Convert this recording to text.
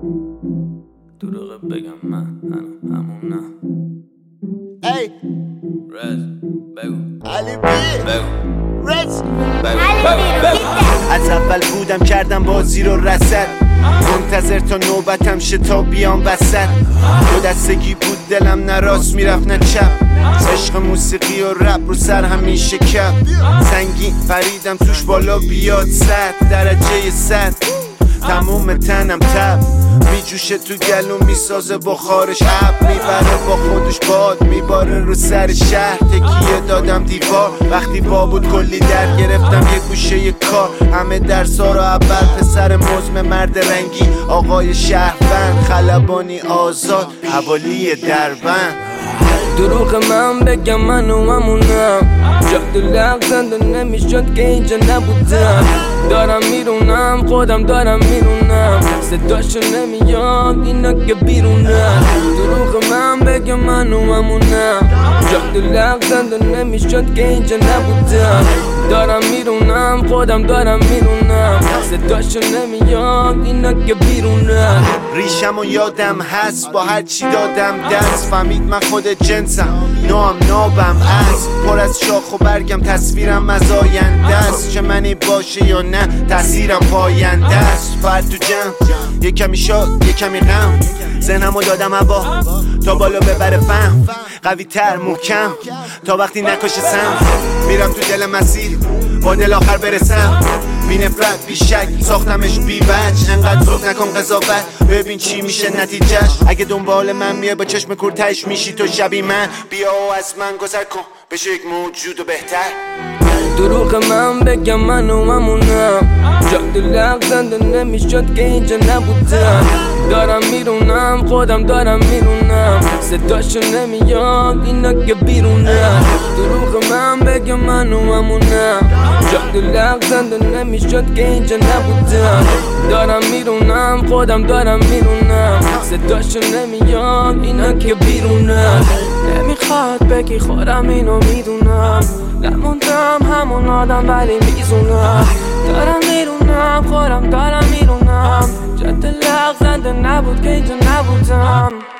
دروغ بگم من همونم. ای رز بگو علی بی بگو رز بگو از اول بودم کردم بازی رو رسد، منتظر تا نوبتم شه تا بیام وسط. دو دستگی بود دلم، نه راست میرفت نه چپ. عشق موسیقی و رپ رو سر همیشه کپ. سنگین پریدم توش بالا بیاد 100 درجه 100. تموم تنم تب میجوشه تو گلوم، میسازه بخارش اب، میبره با خودش باد، میباره رو سر شهر. تکیه دادم دیوار وقتی وا بود کلی در گرفتم یه گوشه کار. همه درسا رو اول، پسر مزم مرد رنگی، آقای شهروند، خلبانی آزاد، حوالی دربند. دروغ من بگم من و همونم، جاد لغزند و نمیشد که اینجا نبودم. دارم میرونم خودم دارم میرونم، صداشو نمیاد اینا که بیرونم. دروغ من بگم من و همونم، جاد لغزند و نمیشد که اینجا نبودم. دارم میرونم خودم دارم میرونم، صداشو نمیاد اینا که بیرونم. ریشم و یادم هست با هر چی دادم دست، فهمید من خود جنسم، نام نابم است. پر از شاخ و برگم، تصویرم از آینده است. چه منی باشه یا نه تأثیرم پاینده است. فرد تو جمع یه کمی شاد یه کمی غم، ذهنمو دادم هوا تا بالا ببره فهم. قوی تر محکم تا وقتی نکشه سم، میرم تو دل مسیر با دل آخر برسم. بی نفرت بی شک ساختمش بی وجه، انقدر زود نکن قضاوت ببین چی میشه نتیجهش. اگه دنبال من میای با چشم کورتش میشی تو شبی من، بیا و از من گذر کن بشه یک موجود و بهتر. دروغ من بگم من و همونم، جاد لغزند و نمیشد که اینجا نبودم. دارم میرونم خودم دارم میرونم، صداشو نمیاد اینا که بیرونم. دروغ من بگم من و همونم، جاد لغزند و نمیشد که اینجا نبودم. دارم میرونم خودم دارم میرونم، صداشو نمیاد اینا که بیرونم. نمیخواد بگی خودم اینو میدونم، نموندم همون آدم ولی میزونم. دارم میرونم خودم دارم میرونم، جد لغزنده نبود که اینجا نبودم.